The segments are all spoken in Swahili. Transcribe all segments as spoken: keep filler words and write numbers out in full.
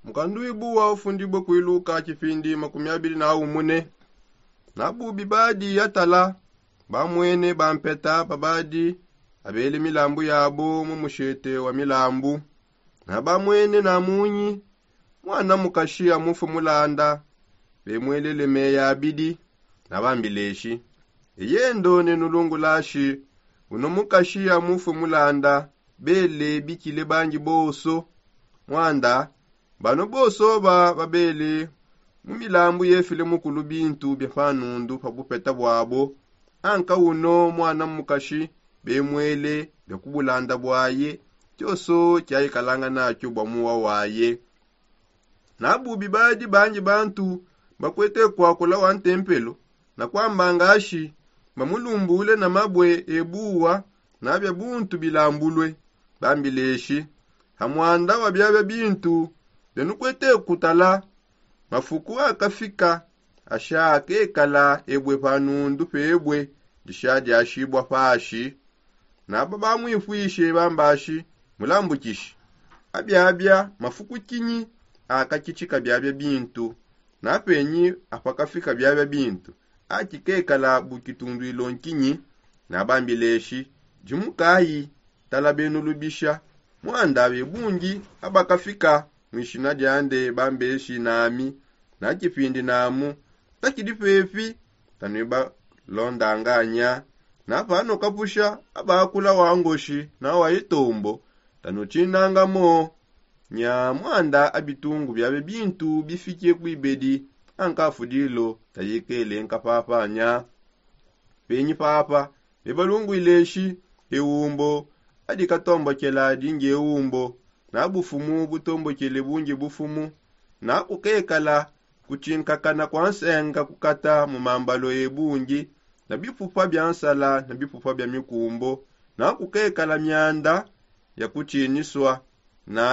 Mukandu ibuwa ufundibwe kuiluka chifindi makumi abiri na umune. Nabubi badi yatala bamwene bampeta babadi abele milambu yabo mu mushete wa milambu. Na bamwene na munyi mwana mukashi amufu mulanda bemwelele meya abidi na bambileshi. Yendo nenulungu lashi uno mukashi amufu mulanda bele bikile banji boso mwanda bano boso ba babele mumilambu yefile mukulu bintu byafanundu pabupeta bwabo anka uno mwana mukashi bemwele byakubulanda bwaye kyoso kyayikalanga nakyo bwamuwa waye. Nabubi badi banji bantu bakwete kwa kula wantempelo na kwamba ngashi mamulumbule na mabwe ebuwa na bya buntu bilambulwe bambileshi hamwanda wa bya bintu benukwete kutala mafuku akafika ashake kala ebwe panundu pebwe dishaje ashibwa fashi na baba mwifuishe bambashi mulambukishi abyabya mafuku kinyi akakichika byabya bintu na penyi apakafika byabya bintu akikekala bukitundu ilonkinyi na bambileshi jumukayi talabenu lubisha mwanda bebungi abakafika mwishina dyande bambeshi nami na kipindi namu takidifefi tanweba londanganya na pano kapusha abakula wangoshi na wayitombo tanuchinangamo nya mwanda abitungu byabe bintu bifikie kuibedi ankafudilo tayekele nkapapa nya penyi papa bebalungu ileshi eumbo adi katombo kela dinge eumbo na bufumu butombo kele bungi bufumu na kukekala kuchinkakana kwansenga kukata mumambalo ebungi na bifupa byansala na bifupa bya mikumbo na kukekala myanda ya kuchiniswa na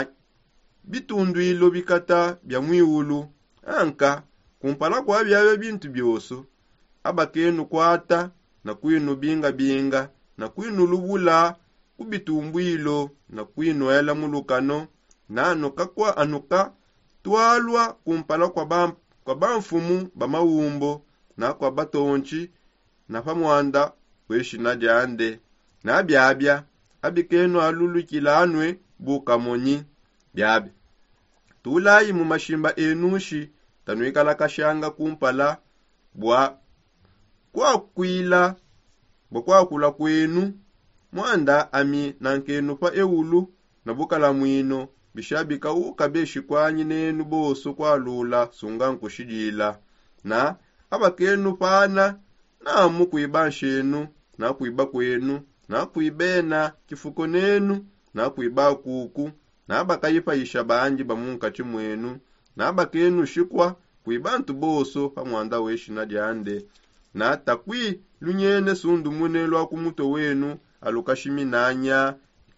bitundu ilo bikata bya mwiulu anka kumpala kwa byabe bintu byoso abakenu kwata na kwinu binga binga na kwinu lubula kubitumbu ilo na kwinu ela mulukano na anuka kwa anuka twalwa kumpala kwa bam kwa bamfumu bamawumbo na kwa batonchi na pamwanda kweshi na jande na byabya abikenu alulukila anwe bukamonyi byabe tulayi mu mashimba enushi tanwikala kashanga kumpala bwa kwa kwila bwa kula kwenu mwanda ami nankenu pa eulu na bukala mwino bishabika ukabeshi kwanyi nenu boso kwa lula sunga nkushijila na abakenu pana na mukuibanshenu na kuiba kwenu na kuibena kifuko nenu na kuiba kuku na bakayipa ishabanji bamunka chimwenu na bakenu shikwa kuibantu boso pamwanda weshi na dyande na takwi lunyene sundu munelwa kumuto wenu alukashimi nanya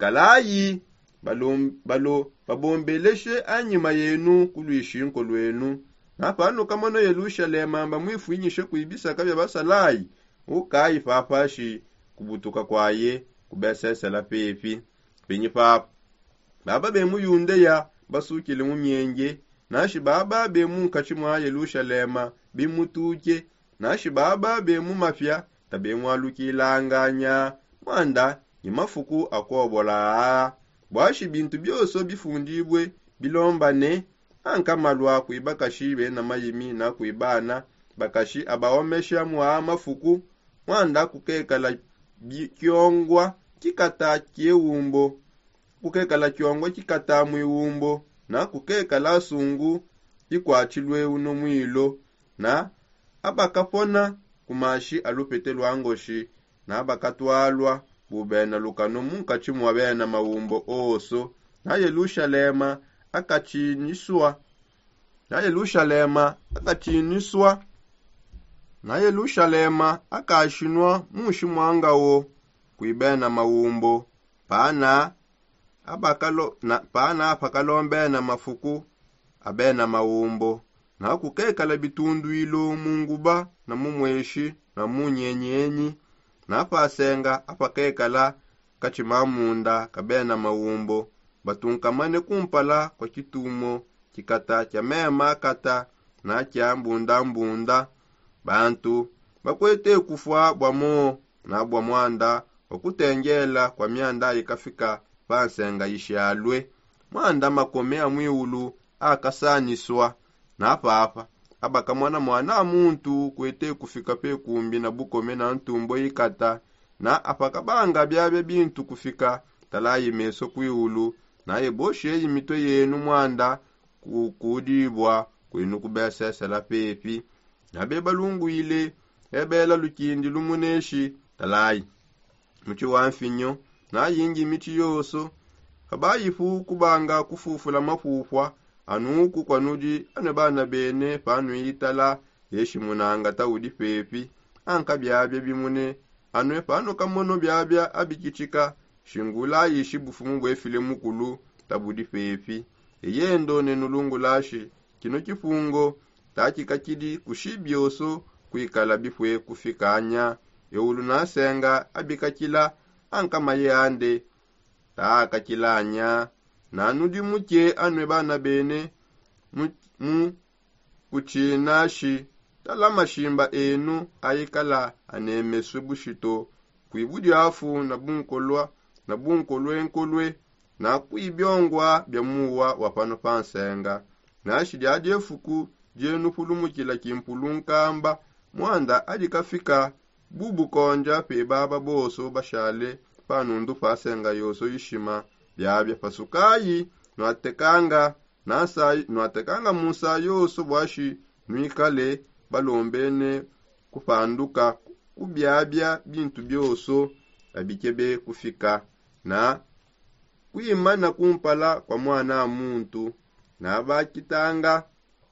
kalayi balo balo babombeleshe anyima yenu kulwishinko lwenu na pano kamano Yerusalema bamwifuinyishe kuibisa kabya basalayi ukayi papashi kubutuka kwaye kubesesela pepi penyi papa baba bemu yundeya basukile mu myenge nashi baba bemu nkachimwa Yerusalema bimutuke nashi baba bemu mafya tabemu alukilanganya mwanda yimafuku akobola bwashi bintu byoso bifundibwe bilombane anka malwa kuibakashibe na mayimi na kuibana bakashi abaomesha mwa mafuku mwanda kukekala kyongwa kikata kyeumbo kukekala kyongwa kikata mwiumbo na kukekala sungu ikwachilwe uno mwilo na abakapona kumashi alupete lwangoshi na abakatwalwa bubena lukano munkachimwa bena maumbo oso na Yerusalema akachiniswa na Yerusalema akachiniswa na Yerusalema akashinwa mushimwangawo kuibena maumbo pana abakalo na pana pakalombe na mafuku abena maumbo na kukekala bitundu ilo munguba na mumweshi na munyenyenyi na pasenga apakekala kachimamunda kabena maumbo batunkamane kumpala kwa kitumo kikata kya mema kata na kya mbunda mbunda bantu bakwete kufwa bwamo na bwa mwanda okutengela kwa myanda ikafika pansenga ishalwe mwanda makome amwiulu akasaniswa na papa abaka mwana mwana muntu kwete kufika pe kumbi na bukome na ntumbo ikata na apakabanga byabe bintu kufika talayi meso kwiulu na eboshe imito yenu mwanda kukudibwa kwenu kubesesela pepi na beba lungu ile ebela lukindi lumuneshi talayi muchi wamfinyo na yingi miti yoso kabayifu kubanga kufufula mafufwa anuku kwanuji ane bana bene panu itala yeshi munanga taudi pepi anka byabya bimune anwe panu kamono byabya abikichika shingula yishi bufumu bwefile mukulu tabudi pepi eyendo nenulungu lashi kino kifungo takikakidi kushibyoso kwikala bifwe kufikanya eulu nasenga abikakila anka mayande taakakilanya na nudi muke anwe bana bene mu, mu kuchinashi tala mashimba enu ayikala anemeswe bushito kwibudi afu na bunkolwa na bunkolwe nkolwe na kuibyongwa byamuwa wapano pansenga na shidyaje fuku jenu pulumukila kimpulunkamba mwanda adikafika bubu konja pe baba boso bashale panundu pasenga yoso yishima byabya pasukayi no atekanga nasa no atekanga musa yoso bwashi nwikale balombene kupanduka kubyabya bintu byoso abikebe kufika na kuimana kumpala kwa mwana muntu na bakitanga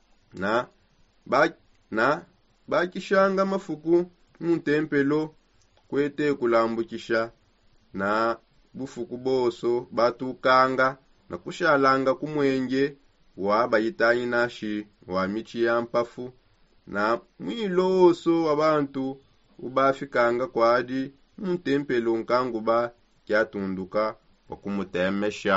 na ba na bakishanga mafuku muntempelo kwete kulambukisha na bufuku boso batukanga na kushalanga kumwenge wa bayitayi nashi wa michi ya mpafu na mwiloso wabantu ubafikanga kwadi muntempelo nkanguba kyatunduka okumutemesha.